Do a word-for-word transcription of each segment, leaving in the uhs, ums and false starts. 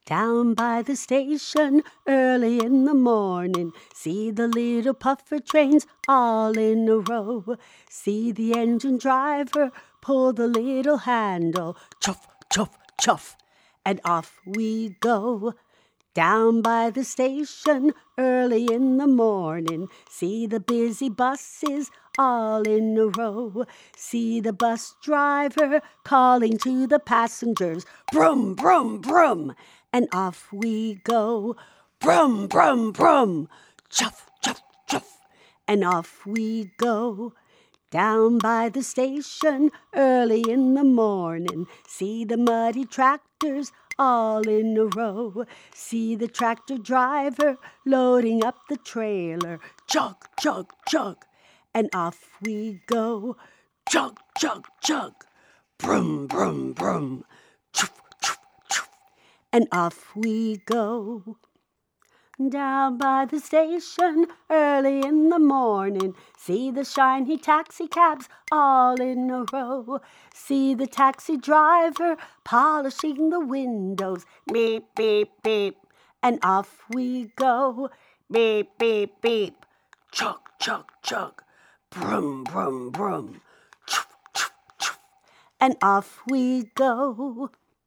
Down by the station, early in the morning, see the little puffer trains all in a row. See the engine driver pull the little handle, chuff, chuff, chuff, and off we go. Down by the station, early in the morning, see the busy buses all in a row. See the bus driver calling to the passengers, brum, brum, brum, and off we go. Brum, brum, brum, chuff, chuff, chuff, and off we go. Down by the station, early in the morning, see the muddy tractors all in a row. See the tractor driver loading up the trailer, chug, chug, chug, and off we go. Chug, chug, chug, brum, brum, brum, chuff, chuff, chuff, and off we go. Down by the station, early in the morning, see the shiny taxi cabs all in a row. See the taxi driver polishing the windows, beep, beep, beep, and off we go. Beep, beep, beep, chug, chug, chug, brum, brum, brum, chuff, chuff, chuff, and off we go.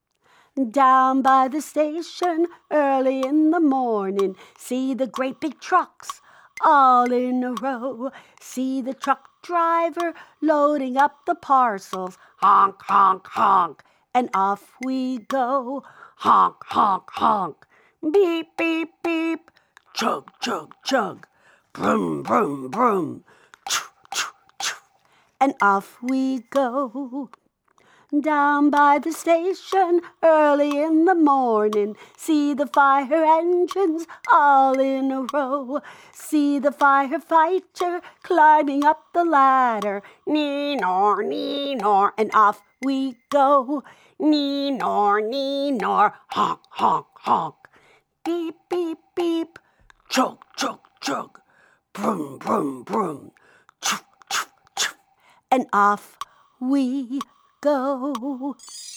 Down by the station, early in the morning, see the great big trucks all in a row. See the truck driver loading up the parcels, honk, honk, honk, and off we go. Honk, honk, honk, beep, beep, beep, chug, chug, chug, brum, brum, brum, choo, choo, choo, and off we go. Down by the station, early in the morning, see the fire engines all in a row. See the firefighter climbing up the ladder, nee-nor, nee-nor, and off we go. Nee-nor, nee-nor, honk, honk, honk, beep, beep, beep, chug, chug, chug, brum, brum, brum, choo, choo, choo, and off we go.